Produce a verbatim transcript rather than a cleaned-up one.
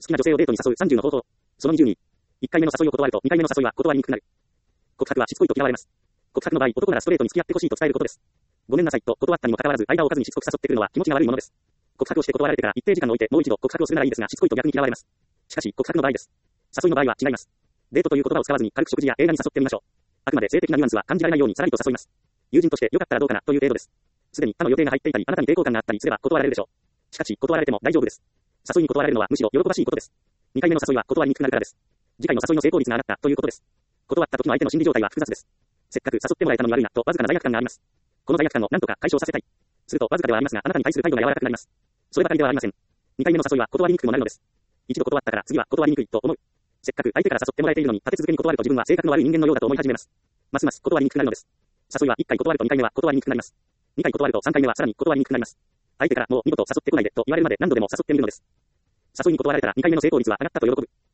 きな女性をデートに誘うさんじゅうの方法。そのにじゅうに。いっかいめの誘いを断るとにかいめの誘いは断りにくくなる。告白はしつこいと嫌われます。告白の場合、男ならストレートに付き合ってほしいと伝えることです。ごめんなさいと断ったにもかかわらず間を置かずにしつこく誘ってくるのは気持ちが悪いものです。告白をして断られてから一定時間を置いてもう一度告白をするならいいですが、しつこいと逆に嫌われます。しかし告白の場合です。誘いの場合は違います。デートという言葉を使わずに軽く食事や映画に誘ってみましょう。あくまで性的なニュアンスは感じられないようにさらりと誘います。友人としてよかったらどうかなという程度です。すでに他の予定が入っていたり、あなたに抵抗感があったりすれば断られるでしょう。しかし断られても大丈夫です。誘いに断られるのはむしろ喜ばしいことです。にかいめの誘いは断りにくくなるからです。次回の誘いの成功率が上がったということです。断った時の相手の心理状態は複雑です。せっかく誘ってもらえたのに悪いなとわずかな罪悪感があります。この罪悪感を何とか解消させたい。するとわずかではありますが、あなたに対する態度が柔らかくなります。そればかりではありません。にかいめの誘いは断りにくくもなるのです。一度断ったから次は断りにくいと思う。せっかく相手から誘ってもらえているのに立て続けに断ると自分は性格の悪い人間のようだと思い始めます。ますます断りにくくなるのです。誘いはいっかい断るとにかいめは断りにくくなります。にかい断るとさんかいめはさらに断りにくくなります。相手からもう二度と誘ってこないでと言われるまで何度でも誘ってみるのです。誘いに断られたらにかいめの成功率は上がったと喜ぶ。